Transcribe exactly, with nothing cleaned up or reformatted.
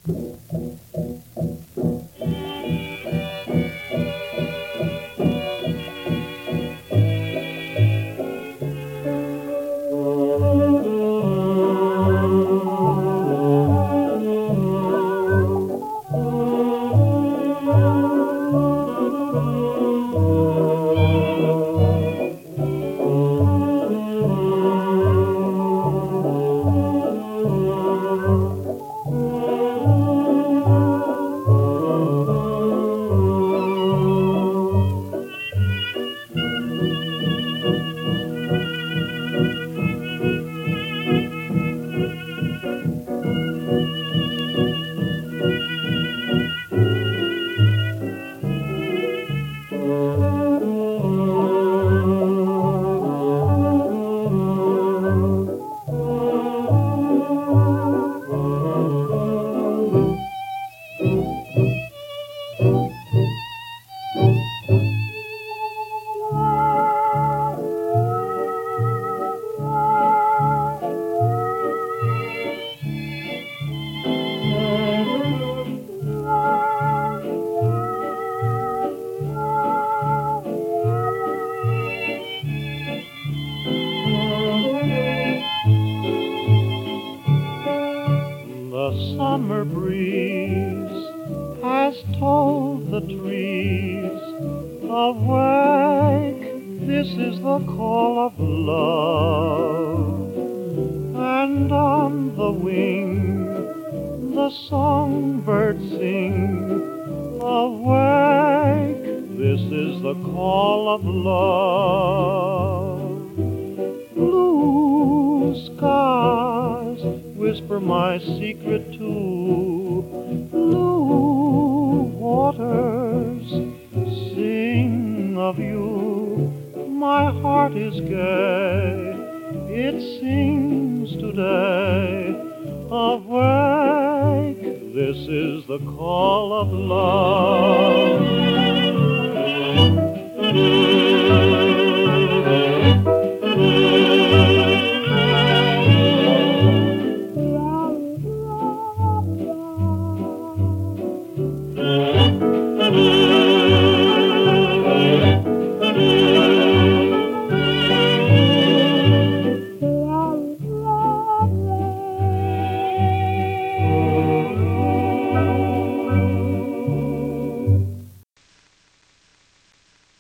The summer breeze has told the trees, awake, this is the call of love. And on the wing the songbirds sing, awake, this is the call of love. Blue skies whisper my secret too, blue waters sing of you. My heart is gay, it sings today, awake, this is the call of love.